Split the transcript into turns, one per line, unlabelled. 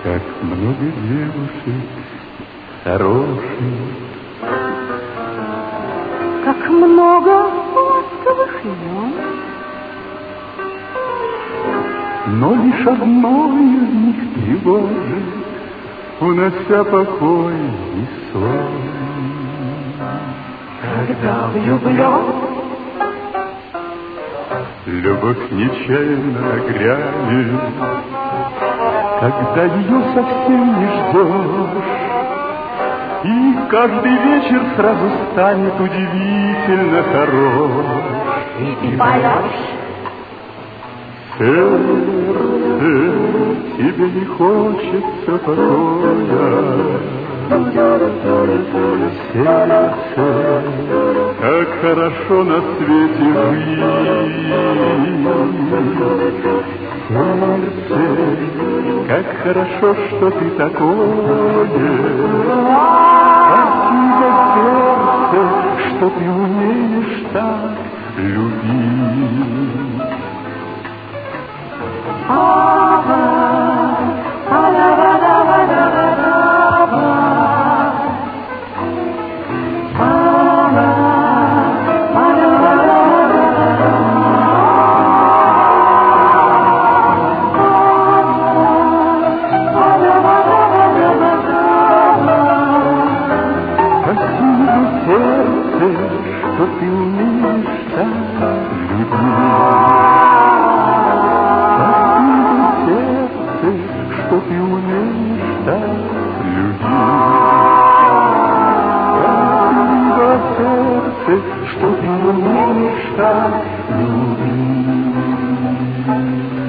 Как много девушек хороших,
как много ласковых имен,
но лишь одно из них тревожит, унося покой и сон.
Когда влюблен,
любовь нечаянно грянет, когда ее совсем не ждешь, и каждый вечер сразу станет удивительно хорош.
и поешь.
Сердце, тебе не хочется покоя. Сердце, как хорошо на свете жить. Сердце, как хорошо, что ты такое. Спасибо, сердце, что ты умеешь так любить. Что ты умеешь так любить. Спасибо, сердце, что ты умеешь так любить. Спасибо, сердце, что ты умеешь так любить.